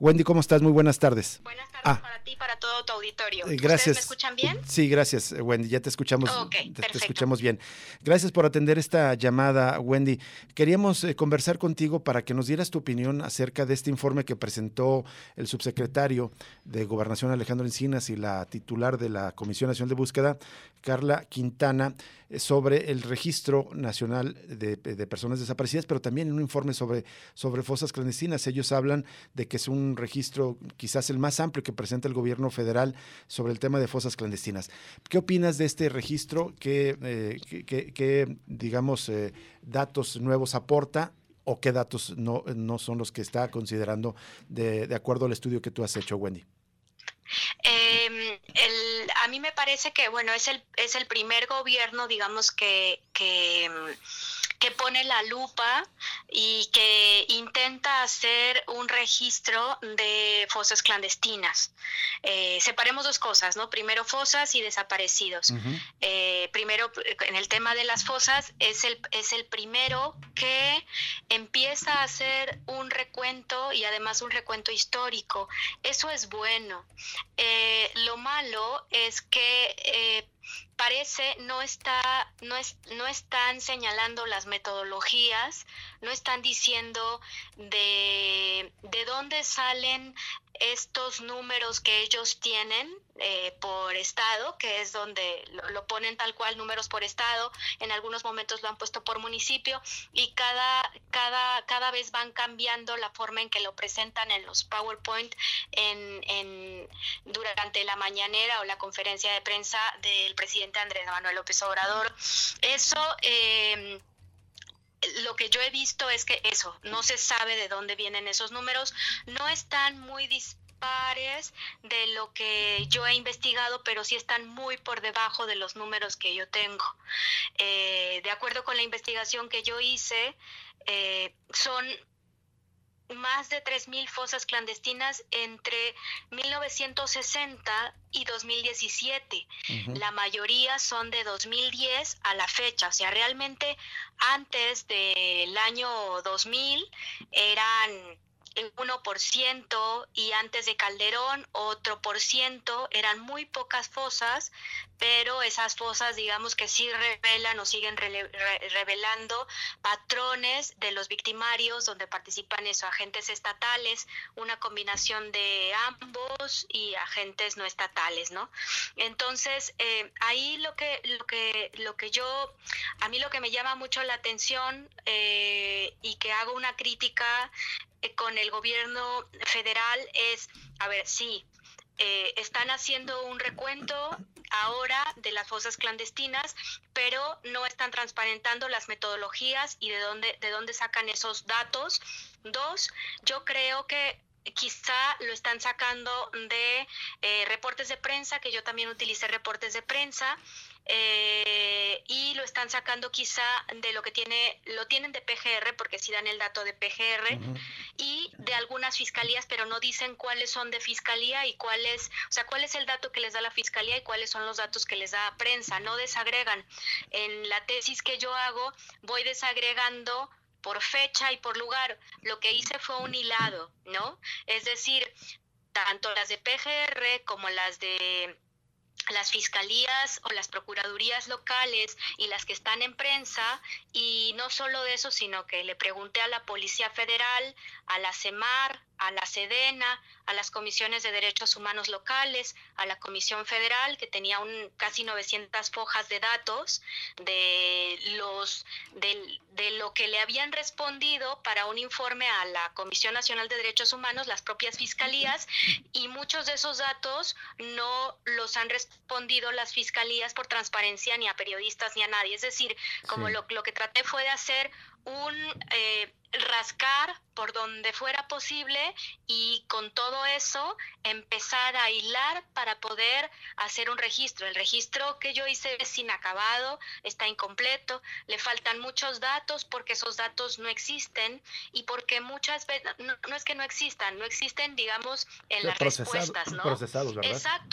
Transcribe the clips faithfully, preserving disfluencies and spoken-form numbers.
Wendy, ¿cómo estás? Muy buenas tardes. Buenas tardes ah, para ti y para todo tu auditorio. Eh, gracias. ¿Ustedes me escuchan bien? Sí, gracias, Wendy, ya te escuchamos, Okay, te, perfecto. te escuchamos bien. Gracias por atender esta llamada, Wendy. Queríamos eh, conversar contigo para que nos dieras tu opinión acerca de este informe que presentó el subsecretario de Gobernación, Alejandro Encinas, y la titular de la Comisión Nacional de Búsqueda, Carla Quintana, eh, sobre el Registro Nacional de, de Personas Desaparecidas, pero también un informe sobre, sobre fosas clandestinas. Ellos hablan de que es un registro quizás el más amplio que presenta el gobierno federal sobre el tema de fosas clandestinas. ¿Qué opinas de este registro? ¿Qué, eh, qué, qué, qué digamos, eh, datos nuevos aporta o qué datos no, no son los que está considerando de, de acuerdo al estudio que tú has hecho, Wendy? Eh, el, a mí me parece que, bueno, es el, es el primer gobierno, digamos, que, que, que pone la lupa y que intenta hacer un registro de fosas clandestinas. Eh, separemos dos cosas, ¿no? Primero fosas y desaparecidos. Uh-huh. Eh, primero, en el tema de las fosas, es el, es el primero que empieza a hacer un recuento y además un recuento histórico. Eso es bueno. Eh, lo malo es que eh, parece no está no es no están señalando las metodologías, no están diciendo de de dónde salen estos números que ellos tienen eh, por estado, que es donde lo, lo ponen tal cual, números por estado. En algunos momentos lo han puesto por municipio y cada cada cada vez van cambiando la forma en que lo presentan en los PowerPoint en en durante la mañanera o la conferencia de prensa del presidente Andrés Manuel López Obrador. Eso eh, lo que yo he visto es que eso, no se sabe de dónde vienen esos números, no están muy dispares de lo que yo he investigado, pero sí están muy por debajo de los números que yo tengo. Eh, de acuerdo con la investigación que yo hice, eh, son más de tres mil fosas clandestinas entre mil novecientos sesenta y dos mil diecisiete. Uh-huh. La mayoría son de dos mil diez a la fecha. O sea, realmente antes del año dos mil eran el uno por ciento y antes de Calderón otro por ciento, eran muy pocas fosas, pero esas fosas digamos que sí revelan o siguen re- re- revelando patrones de los victimarios donde participan eso, agentes estatales, una combinación de ambos y agentes no estatales, ¿no? Entonces eh, ahí lo que, lo que, lo que yo, a mí lo que me llama mucho la atención eh, y que hago una crítica con el gobierno federal es, a ver, sí, eh, están haciendo un recuento ahora de las fosas clandestinas, pero no están transparentando las metodologías y de dónde, de dónde sacan esos datos. Dos, yo creo que quizá lo están sacando de eh, reportes de prensa, que yo también utilicé reportes de prensa, eh, y lo están sacando quizá de lo que tiene, lo tienen de P G R, porque sí dan el dato de P G R, uh-huh. y de algunas fiscalías, pero no dicen cuáles son de fiscalía y cuáles, o sea, cuál es el dato que les da la fiscalía y cuáles son los datos que les da prensa, no desagregan. En la tesis que yo hago, voy desagregando por fecha y por lugar. Lo que hice fue un hilado, ¿no? Es decir, tanto las de P G R como las de las fiscalías o las procuradurías locales y las que están en prensa, y no solo de eso, sino que le pregunté a la Policía Federal, a la CEMAR, a la SEDENA, a las comisiones de derechos humanos locales, a la Comisión Federal, que tenía un, casi novecientas hojas de datos de los de, de lo que le habían respondido para un informe a la Comisión Nacional de Derechos Humanos, las propias fiscalías, y muchos de esos datos no los han respondido las fiscalías por transparencia ni a periodistas ni a nadie. Es decir, como sí. lo, lo que traté fue de hacer un eh, rascar por donde fuera posible y con todo eso empezar a hilar para poder hacer un registro. El registro que yo hice es inacabado, está incompleto, le faltan muchos datos porque esos datos no existen y porque muchas veces, no, no es que no existan, no existen, digamos, en las respuestas, ¿no? Procesados, ¿verdad? Exacto.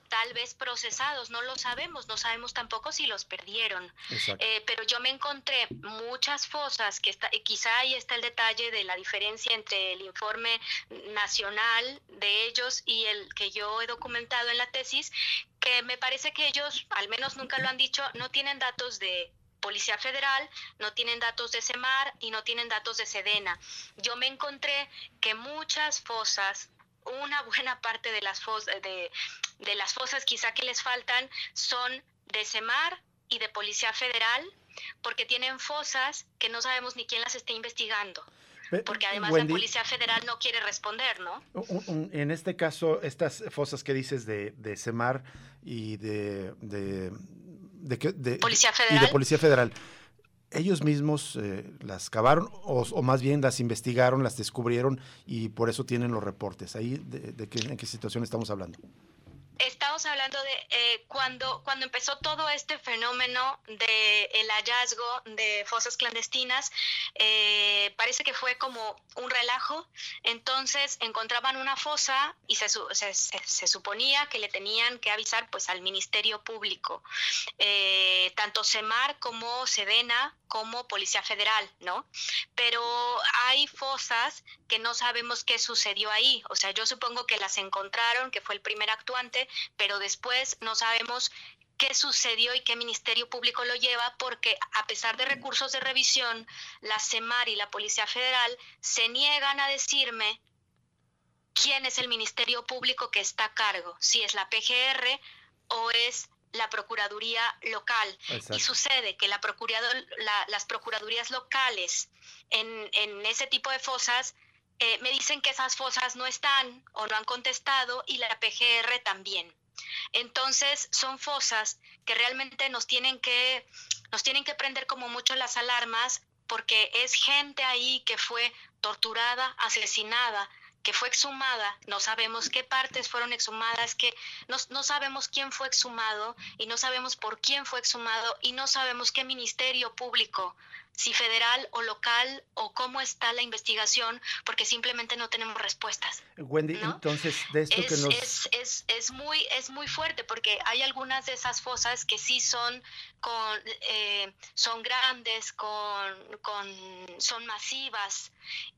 tal vez procesados, no lo sabemos, no sabemos tampoco si los perdieron. Eh, pero yo me encontré muchas fosas, que está, quizá ahí está el detalle de la diferencia entre el informe nacional de ellos y el que yo he documentado en la tesis, que me parece que ellos, al menos nunca lo han dicho, no tienen datos de Policía Federal, no tienen datos de SEMAR y no tienen datos de SEDENA. Yo me encontré que muchas fosas, una buena parte de las fosas, de, de las fosas quizá que les faltan, son de SEMAR y de Policía Federal, porque tienen fosas que no sabemos ni quién las está investigando. Porque además Wendy, la Policía Federal no quiere responder, ¿no? Un, un, en este caso, estas fosas que dices de, de SEMAR y de... de De, de, Policía Federal. Y de Policía Federal. ¿Ellos mismos eh, las cavaron o, o más bien las investigaron, las descubrieron y por eso tienen los reportes? ¿Ahí de, de qué, en qué situación estamos hablando? Estamos hablando de eh, cuando, cuando empezó todo este fenómeno del hallazgo de fosas clandestinas, eh, parece que fue como un relajo. Entonces encontraban una fosa y se, se, se, se suponía que le tenían que avisar pues al Ministerio Público, eh, tanto SEMAR como SEDENA como Policía Federal, ¿no? Pero hay fosas que no sabemos qué sucedió ahí. O sea, yo supongo que las encontraron, que fue el primer actuante, pero después no sabemos qué sucedió y qué Ministerio Público lo lleva, porque a pesar de recursos de revisión, la SEMAR y la Policía Federal se niegan a decirme quién es el Ministerio Público que está a cargo, si es la P G R o es la Procuraduría local. Exacto. Y sucede que la procurador, la, las procuradurías locales en, en ese tipo de fosas Eh, me dicen que esas fosas no están o no han contestado y la P G R también. Entonces son fosas que realmente nos tienen que, nos tienen que prender como mucho las alarmas, porque es gente ahí que fue torturada, asesinada, que fue exhumada, no sabemos qué partes fueron exhumadas, que no, no sabemos quién fue exhumado y no sabemos por quién fue exhumado y no sabemos qué Ministerio Público, si federal o local, o cómo está la investigación, porque simplemente no tenemos respuestas. Wendy, ¿no? Entonces, de esto es, que nos... Es, es, es, muy, es muy fuerte, porque hay algunas de esas fosas que sí son, con, eh, son grandes, con, con, son masivas,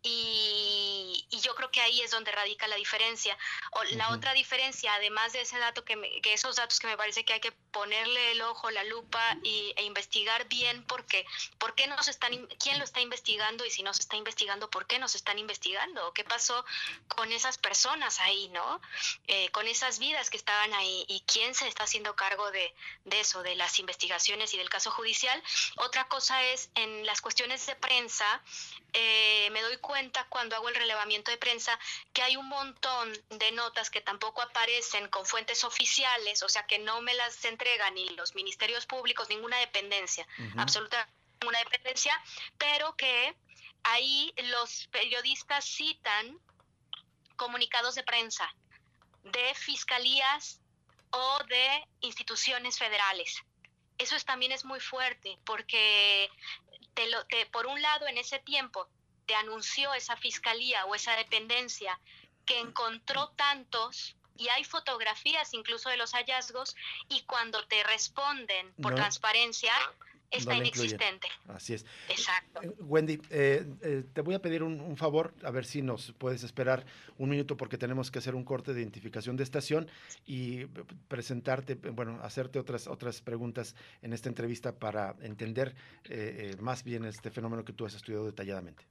y, y yo creo que ahí es donde radica la diferencia. O la uh-huh. otra diferencia, además de ese dato que, me, que esos datos que me parece que hay que ponerle el ojo, la lupa y, e investigar bien, porque ¿por qué nos están, quién lo está investigando? Y si no se está investigando, ¿por qué nos están investigando? ¿Qué pasó con esas personas ahí, no? Eh, con esas vidas que estaban ahí, y quién se está haciendo cargo de, de eso, de las investigaciones y del caso judicial. Otra cosa es, en las cuestiones de prensa, eh, me doy cuenta cuando hago el relevamiento de prensa que hay un montón de notas que tampoco aparecen con fuentes oficiales, o sea, que no me las entregan ni los ministerios públicos, ninguna dependencia, uh-huh. absolutamente ninguna dependencia, pero que ahí los periodistas citan comunicados de prensa de fiscalías o de instituciones federales. Eso es, también es muy fuerte, porque te lo, te, por un lado en ese tiempo te anunció esa fiscalía o esa dependencia que encontró tantos, y hay fotografías incluso de los hallazgos, y cuando te responden por no. transparencia, está no inexistente. Así es. Exacto. Eh, Wendy, eh, eh, te voy a pedir un, un favor, a ver si nos puedes esperar un minuto, porque tenemos que hacer un corte de identificación de estación y presentarte, bueno, hacerte otras, otras preguntas en esta entrevista para entender eh, eh, más bien este fenómeno que tú has estudiado detalladamente.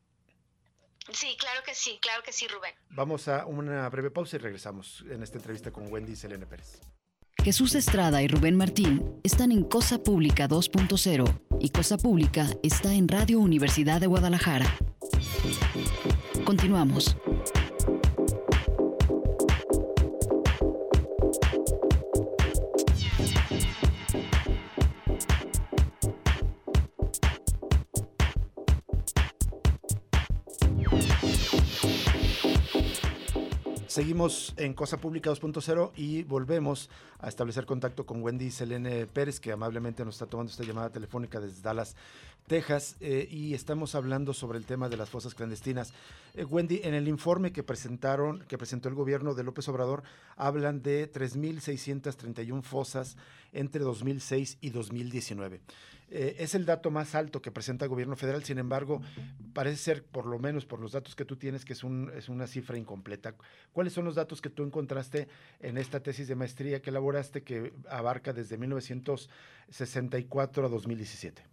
Sí, claro que sí, claro que sí, Rubén. Vamos a una breve pausa y regresamos en esta entrevista con Wendy Selene Pérez. Jesús Estrada y Rubén Martín están en Cosa Pública dos punto cero y Cosa Pública está en Radio Universidad de Guadalajara. Continuamos. Seguimos en Cosa Pública dos punto cero y volvemos a establecer contacto con Wendy Selene Pérez, que amablemente nos está tomando esta llamada telefónica desde Dallas, Texas, eh, y estamos hablando sobre el tema de las fosas clandestinas. Eh, Wendy, en el informe que presentaron, que presentó el gobierno de López Obrador, hablan de tres mil seiscientas treinta y una fosas entre dos mil seis y dos mil diecinueve. Eh, es el dato más alto que presenta el gobierno federal, sin embargo, parece ser, por lo menos por los datos que tú tienes, que es, un, es una cifra incompleta. ¿Cuáles son los datos que tú encontraste en esta tesis de maestría que elaboraste, que abarca desde mil novecientos sesenta y cuatro a dos mil diecisiete?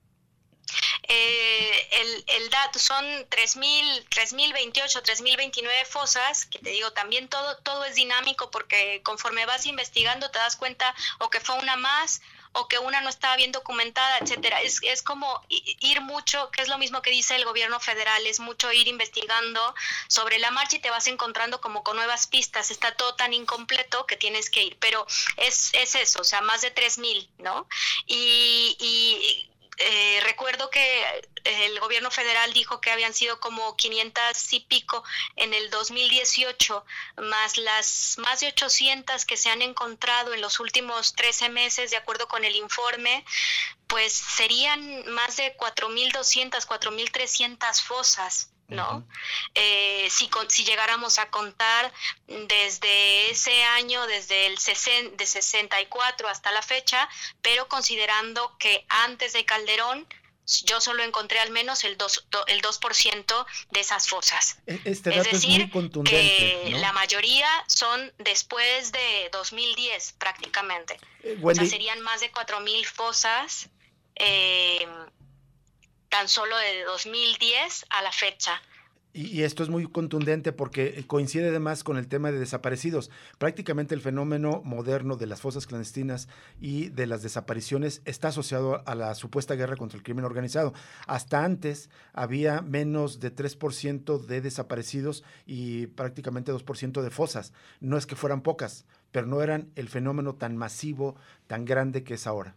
Eh, el, el dato son tres mil veintiocho, tres mil veintinueve fosas, que te digo, también todo, todo es dinámico, porque conforme vas investigando te das cuenta o que fue una más, o que una no estaba bien documentada, etcétera. Es, es como ir mucho, que es lo mismo que dice el gobierno federal, es mucho ir investigando sobre la marcha y te vas encontrando como con nuevas pistas. Está todo tan incompleto que tienes que ir, pero es, es eso, o sea, más de tres mil, ¿no? Y... y Eh, recuerdo que el gobierno federal dijo que habían sido como quinientas y pico en el dos mil dieciocho, más las más de ochocientas que se han encontrado en los últimos trece meses, de acuerdo con el informe, pues serían más de cuatro mil doscientas, cuatro mil trescientas fosas, ¿no? Uh-huh. Eh, si, si llegáramos a contar desde ese año, desde el sesen, de sesenta y cuatro hasta la fecha, pero considerando que antes de Calderón yo solo encontré al menos el dos por ciento de esas fosas. Este dato es decir, es muy contundente, que ¿no? La mayoría son después de dos mil diez prácticamente. Eh, Wendy, o sea, serían más de cuatro mil fosas eh, tan solo de dos mil diez a la fecha. Y, y esto es muy contundente porque coincide además con el tema de desaparecidos. Prácticamente el fenómeno moderno de las fosas clandestinas y de las desapariciones está asociado a la supuesta guerra contra el crimen organizado. Hasta antes había menos de tres por ciento de desaparecidos y prácticamente dos por ciento de fosas. No es que fueran pocas, pero no eran el fenómeno tan masivo, tan grande que es ahora.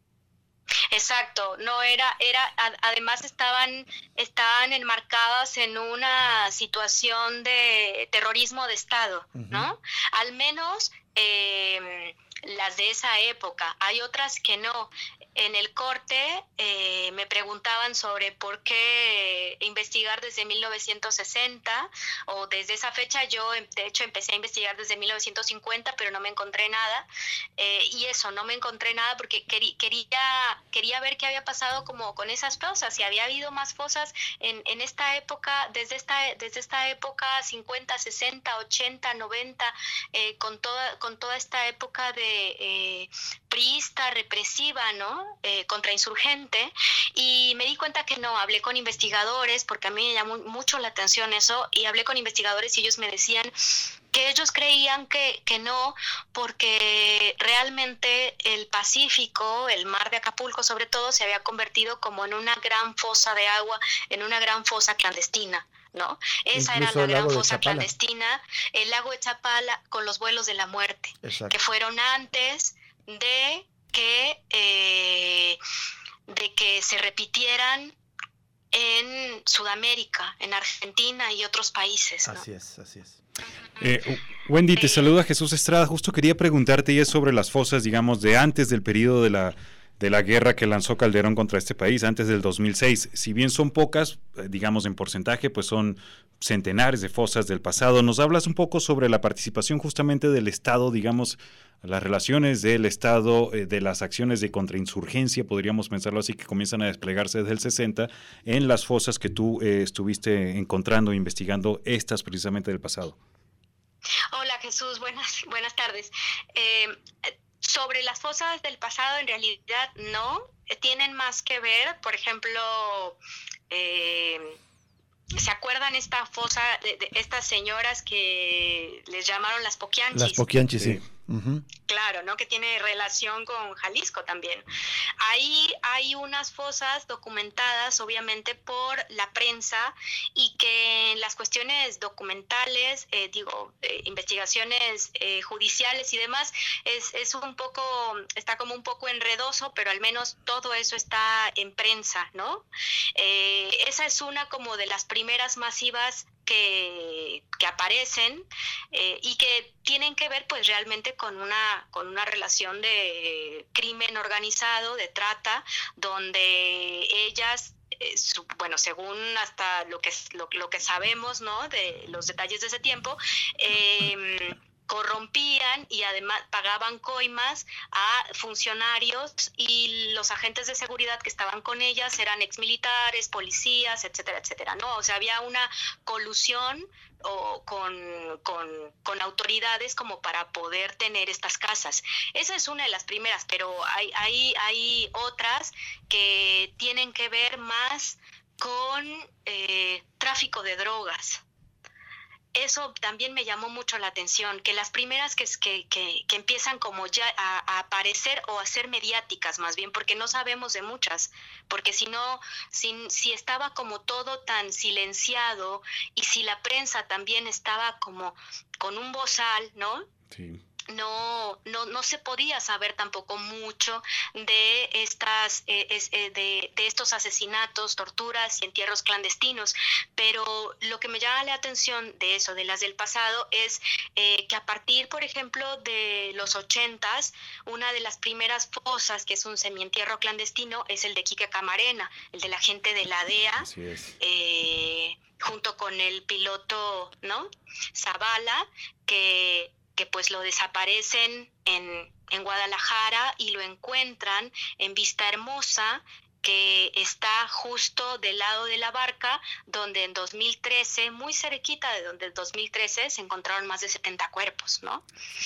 Exacto, no era, era, además estaban, estaban enmarcadas en una situación de terrorismo de Estado, uh-huh. ¿no? Al menos eh, las de esa época, hay otras que no. En el corte eh, me preguntaban sobre por qué investigar desde mil novecientos sesenta o desde esa fecha. Yo de hecho empecé a investigar desde mil novecientos cincuenta, pero no me encontré nada, eh, y eso, no me encontré nada porque quería, quería, quería ver qué había pasado como con esas fosas, si había habido más fosas en, en esta época, desde esta, desde esta época cincuenta, sesenta, ochenta, noventa, eh, con, toda, con toda esta época de eh, priista, represiva, ¿no? Eh, contrainsurgente, y me di cuenta que no. Hablé con investigadores porque a mí me llamó mucho la atención eso, y hablé con investigadores y ellos me decían que ellos creían que, que no, porque realmente el Pacífico, el mar de Acapulco sobre todo, se había convertido como en una gran fosa de agua, en una gran fosa clandestina, ¿no? Esa Incluso era la gran fosa Chapala. clandestina, el lago de Chapala con los vuelos de la muerte. Exacto. Que fueron antes de que eh, de que se repitieran en Sudamérica, en Argentina y otros países, ¿no? Así es, así es. Eh, Wendy, te eh, saluda Jesús Estrada. Justo quería preguntarte ya sobre las fosas, digamos, de antes del periodo de la de la guerra que lanzó Calderón contra este país, antes del dos mil seis. Si bien son pocas, digamos en porcentaje, pues son centenares de fosas del pasado. ¿Nos hablas un poco sobre la participación justamente del Estado, digamos, las relaciones del Estado, eh, de las acciones de contrainsurgencia, podríamos pensarlo así, que comienzan a desplegarse desde el sesenta, en las fosas que tú eh, estuviste encontrando, investigando, estas precisamente del pasado? Hola Jesús, buenas, buenas tardes. Eh, Sobre las fosas del pasado, en realidad no, tienen más que ver, por ejemplo, eh, ¿se acuerdan esta fosa de, de estas señoras que les llamaron las Poquianchis? Las Poquianchis, sí. Uh-huh. claro, ¿no? Que tiene relación con Jalisco también. Ahí hay unas fosas documentadas, obviamente, por la prensa y que en las cuestiones documentales, eh, digo, eh, investigaciones eh, judiciales y demás, es, es un poco, está como un poco enredoso, pero al menos todo eso está en prensa, ¿no? Eh, esa es una como de las primeras masivas que, que aparecen eh, y que tienen que ver pues realmente con una con una relación de crimen organizado, de trata, donde ellas eh, su, bueno, según hasta lo que lo, lo que sabemos, ¿no? De los detalles de ese tiempo, eh, corrompían y además pagaban coimas a funcionarios, y los agentes de seguridad que estaban con ellas eran exmilitares, policías, etcétera, etcétera, ¿no? O sea, había una colusión o con, con, con autoridades como para poder tener estas casas. Esa es una de las primeras, pero hay, hay, hay otras que tienen que ver más con eh, tráfico de drogas. Eso también me llamó mucho la atención, que las primeras que, que, que, que empiezan como ya a, a aparecer o a ser mediáticas más bien, porque no sabemos de muchas, porque si no, si, si estaba como todo tan silenciado y si la prensa también estaba como con un bozal, ¿no? Sí. No, no, no se podía saber tampoco mucho de estas, eh, es, eh, de, de estos asesinatos, torturas y entierros clandestinos. Pero lo que me llama la atención de eso, de las del pasado, es eh, que a partir, por ejemplo, de los ochentas, una de las primeras fosas, que es un semientierro clandestino, es el de Quique Camarena, el de la gente de la D E A. Así es. Eh, junto con el piloto, ¿no? Zavala, que que pues lo desaparecen en, en Guadalajara y lo encuentran en Vista Hermosa, que está justo del lado de la barca, donde en dos mil trece, muy cerquita de donde en dos mil trece se encontraron más de setenta cuerpos, ¿no?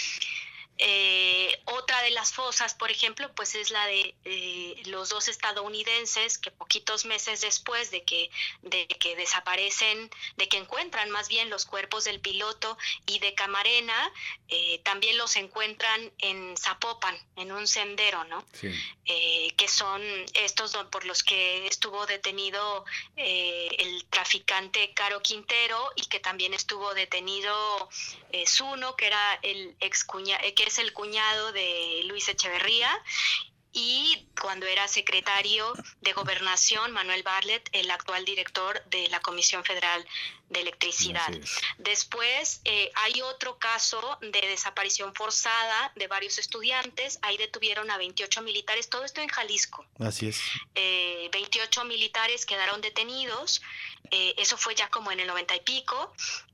Eh, otra de las fosas, por ejemplo, pues es la de eh, los dos estadounidenses que poquitos meses después de que, de que desaparecen, de que encuentran más bien los cuerpos del piloto y de Camarena, eh, también los encuentran en Zapopan, en un sendero, ¿no? Sí. Eh, que son estos por los que estuvo detenido eh, el traficante Caro Quintero, y que también estuvo detenido eh, Zuno, que era el ex cuñado, eh, que es el cuñado de Luis Echeverría, y cuando era secretario de Gobernación, Manuel Bartlett, el actual director de la Comisión Federal de Electricidad. Después eh, hay otro caso de desaparición forzada de varios estudiantes. Ahí detuvieron a veintiocho militares, todo esto en Jalisco. Así es. Eh, veintiocho militares quedaron detenidos, eh, eso fue ya como en el noventa y pico.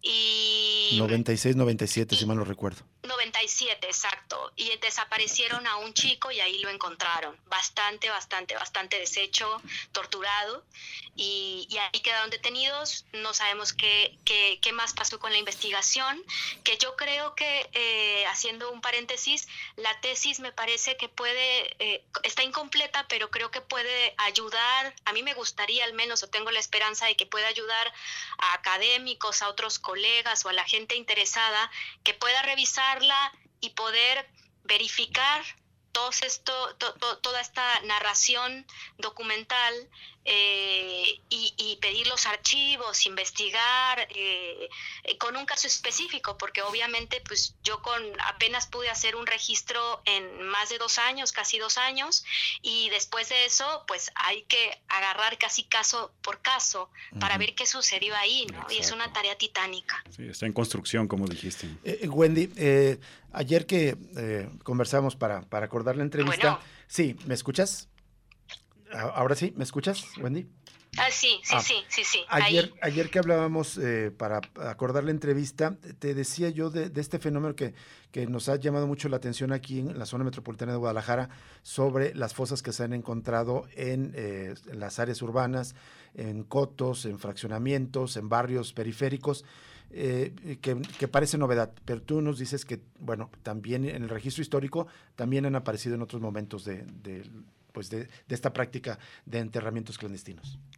Y noventa y seis, noventa y siete, y, si mal no recuerdo. noventa y siete, exacto. Y desaparecieron a un chico y ahí lo encontraron. Bastante, bastante, bastante deshecho, torturado. Y, y ahí quedaron detenidos. No sabemos qué, qué, qué más pasó con la investigación. Que yo creo que, eh, haciendo un paréntesis, la tesis me parece que puede, eh, está incompleta, pero creo que puede ayudar. A mí me gustaría, al menos, o tengo la esperanza de que pueda ayudar a académicos, a otros colegas o a la gente interesada, que pueda revisarla y poder verificar todo esto, to, to, toda esta narración documental, eh, y, y pedir los archivos, investigar eh, eh, con un caso específico, porque obviamente pues yo con apenas pude hacer un registro en más de dos años, casi dos años, y después de eso pues hay que agarrar casi caso por caso para uh-huh. ver qué sucedió ahí, ¿no? Exacto. Y es una tarea titánica. Sí, está en construcción, como dijiste. Eh, Wendy, eh, ayer que eh, conversamos para, para acordar la entrevista, bueno. Sí, ¿me escuchas? Ahora sí, ¿me escuchas, Wendy? Ah, sí, sí, ah, sí, sí, sí. Ayer, ayer que hablábamos eh, para acordar la entrevista, te decía yo de, de este fenómeno que, que nos ha llamado mucho la atención aquí en la zona metropolitana de Guadalajara, sobre las fosas que se han encontrado en, eh, en las áreas urbanas, en cotos, en fraccionamientos, en barrios periféricos, eh, que, que parece novedad, pero tú nos dices que, bueno, también en el registro histórico también han aparecido en otros momentos de, de pues de, de esta práctica de enterramientos clandestinos.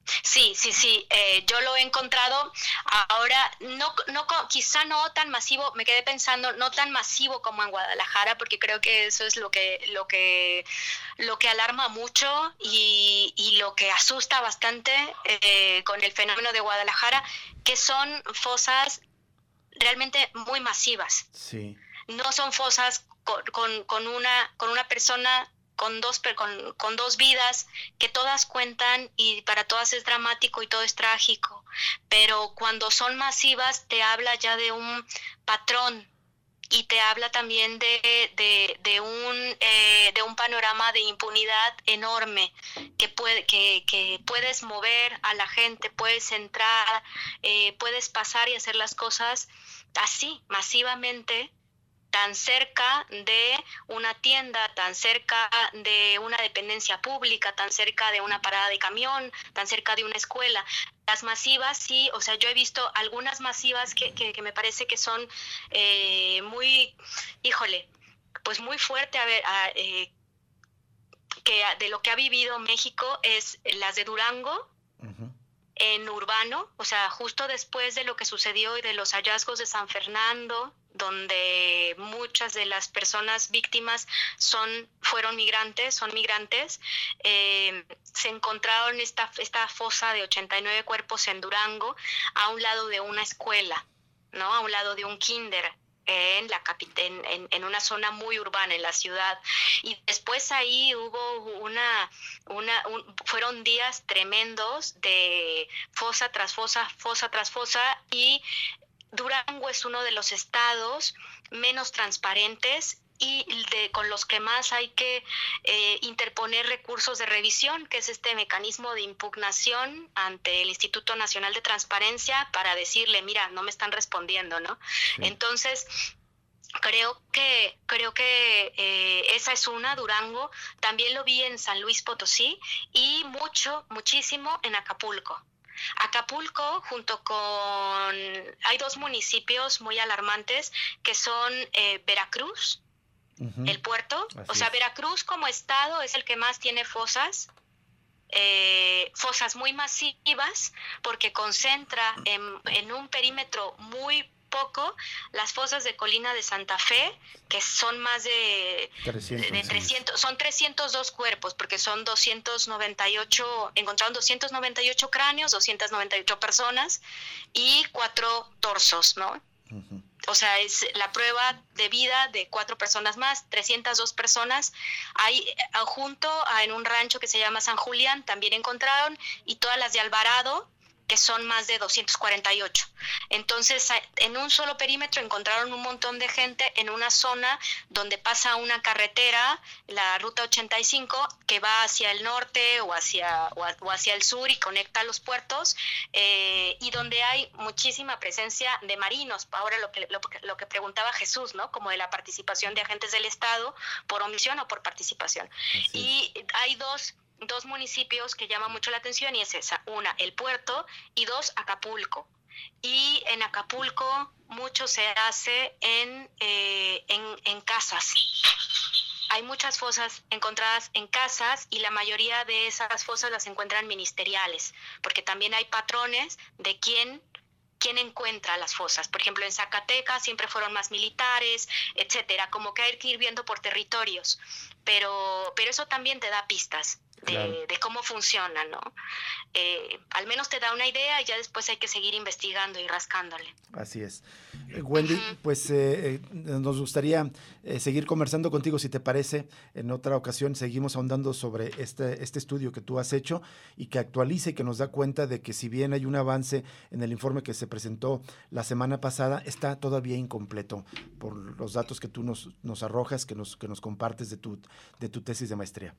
Sí, sí, sí, eh, yo lo he encontrado ahora, no, no, quizá no tan masivo, me quedé pensando, no tan masivo como en Guadalajara, porque creo que eso es lo que, lo que, lo que alarma mucho y, y lo que asusta bastante eh, con el fenómeno de Guadalajara, que son fosas realmente muy masivas. Sí. No son fosas con, con, con una, con una persona con dos con, con dos vidas que todas cuentan y para todas es dramático y todo es trágico, pero cuando son masivas te habla ya de un patrón y te habla también de, de, de un eh, de un panorama de impunidad enorme que puede que, que puedes mover a la gente, puedes entrar, eh, puedes pasar y hacer las cosas así masivamente, tan cerca de una tienda, tan cerca de una dependencia pública, tan cerca de una parada de camión, tan cerca de una escuela. Las masivas, sí, o sea, yo he visto algunas masivas que, que, que me parece que son eh, muy, híjole, pues muy fuerte, a ver, a, eh, que de lo que ha vivido México es las de Durango, uh-huh. En urbano, o sea, justo después de lo que sucedió y de los hallazgos de San Fernando, donde muchas de las personas víctimas son fueron migrantes, son migrantes, eh, se encontraron esta, esta fosa de ochenta y nueve cuerpos en Durango, a un lado de una escuela, ¿no? A un lado de un kinder. En, la en, en, en una zona muy urbana en la ciudad, y después ahí hubo una, una un, fueron días tremendos de fosa tras fosa, fosa tras fosa, y Durango es uno de los estados menos transparentes y de, con los que más hay que eh, interponer recursos de revisión, que es este mecanismo de impugnación ante el Instituto Nacional de Transparencia para decirle, mira, no me están respondiendo, ¿no? Sí. Entonces, creo que creo que eh, esa es una, Durango. También lo vi en San Luis Potosí y mucho, muchísimo en Acapulco. Acapulco, junto con... Hay dos municipios muy alarmantes que son eh, Veracruz, uh-huh. El puerto, Así o sea, es. Veracruz como estado es el que más tiene fosas, eh, fosas muy masivas, porque concentra en, en un perímetro muy poco las fosas de Colina de Santa Fe, que son más de trescientos, de trescientos, son trescientos dos cuerpos, porque son doscientos noventa y ocho, encontraron doscientos noventa y ocho cráneos, doscientas noventa y ocho personas y cuatro torsos, ¿no? Uh-huh. O sea, es la prueba de vida de cuatro personas más, trescientas dos personas. Hay junto a, en un rancho que se llama San Julián, también encontraron, y todas las de Alvarado, que son más de doscientos cuarenta y ocho. Entonces, en un solo perímetro encontraron un montón de gente en una zona donde pasa una carretera, la ruta ochenta y cinco, que va hacia el norte o hacia, o, a, o hacia el sur y conecta los puertos, eh, y donde hay muchísima presencia de marinos. Ahora lo que, lo, lo que preguntaba Jesús, ¿no? Como de la participación de agentes del Estado, por omisión o por participación. Así. Y hay dos... dos municipios que llaman mucho la atención, y es esa, una, el puerto, y dos, Acapulco. Y en Acapulco mucho se hace en, eh, en, en casas. Hay muchas fosas encontradas en casas, y la mayoría de esas fosas las encuentran ministeriales, porque también hay patrones de quién quién encuentra las fosas. Por ejemplo, en Zacatecas siempre fueron más militares, etcétera, como que hay que ir viendo por territorios, pero, pero eso también te da pistas de, claro. de cómo funciona, ¿no? Eh, al menos te da una idea y ya después hay que seguir investigando y rascándole. Así es. Eh, Wendy, uh-huh. pues eh, eh, nos gustaría eh, seguir conversando contigo, si te parece. En otra ocasión seguimos ahondando sobre este, este estudio que tú has hecho y que actualiza y que nos da cuenta de que si bien hay un avance en el informe que se presentó la semana pasada, está todavía incompleto por los datos que tú nos, nos arrojas, que nos, que nos compartes de tu, de tu tesis de maestría.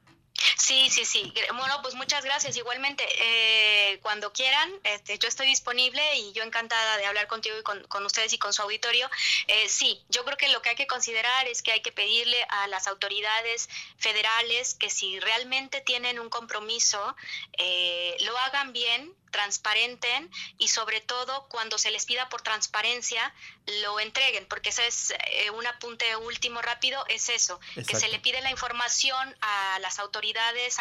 Sí, sí, sí. Bueno, pues muchas gracias. Igualmente, eh, cuando quieran, este, yo estoy disponible y yo encantada de hablar contigo y con, con ustedes y con su auditorio. Eh, sí, yo creo que lo que hay que considerar es que hay que pedirle a las autoridades federales que si realmente tienen un compromiso, eh, lo hagan bien, transparenten, y sobre todo cuando se les pida por transparencia lo entreguen, porque ese es eh, un apunte último rápido, es eso, Exacto. que se le pide la información a las autoridades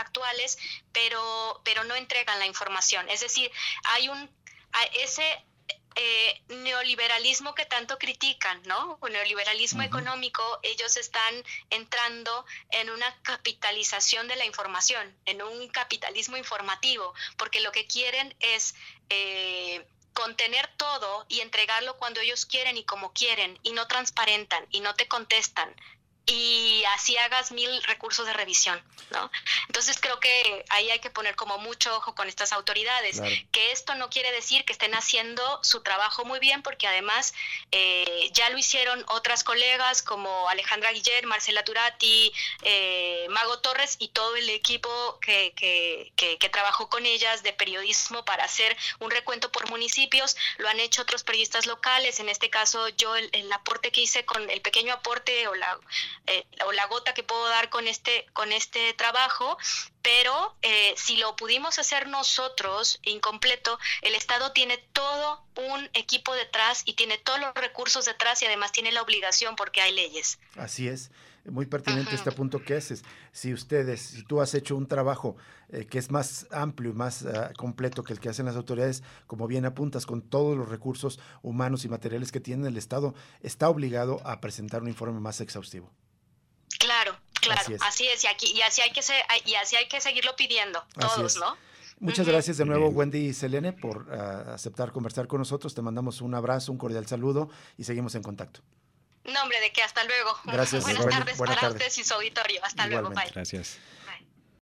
actuales, pero, pero no entregan la información. Es decir, hay un ese eh, neoliberalismo que tanto critican, ¿no? Un neoliberalismo uh-huh. económico, ellos están entrando en una capitalización de la información, en un capitalismo informativo, porque lo que quieren es eh, contener todo y entregarlo cuando ellos quieren y como quieren, y no transparentan y no te contestan, y así hagas mil recursos de revisión, ¿no? Entonces creo que ahí hay que poner como mucho ojo con estas autoridades, claro. que esto no quiere decir que estén haciendo su trabajo muy bien, porque además eh, ya lo hicieron otras colegas como Alejandra Guiller, Marcela Turati, eh, Mago Torres y todo el equipo que, que, que, que trabajó con ellas de periodismo para hacer un recuento por municipios. Lo han hecho otros periodistas locales, en este caso yo el, el aporte que hice con el pequeño aporte o la Eh, o la gota que puedo dar con este con este trabajo, pero eh, si lo pudimos hacer nosotros incompleto, el Estado tiene todo un equipo detrás y tiene todos los recursos detrás y además tiene la obligación porque hay leyes. Así es. Muy pertinente uh-huh. este punto que haces. Si ustedes, si tú has hecho un trabajo eh, que es más amplio y más uh, completo que el que hacen las autoridades, como bien apuntas, con todos los recursos humanos y materiales que tiene el Estado, está obligado a presentar un informe más exhaustivo. Claro, claro, así es, así es y, aquí, y, así hay que se, y así hay que seguirlo pidiendo, todos, ¿no? Muchas uh-huh. gracias de nuevo, Wendy Selene, por uh, aceptar conversar con nosotros. Te mandamos un abrazo, un cordial saludo y seguimos en contacto. No, hombre, de qué, hasta luego. Gracias. Buenas Bueno, tardes buena para tarde. ustedes y su auditorio. Hasta Igualmente. luego, bye. Gracias.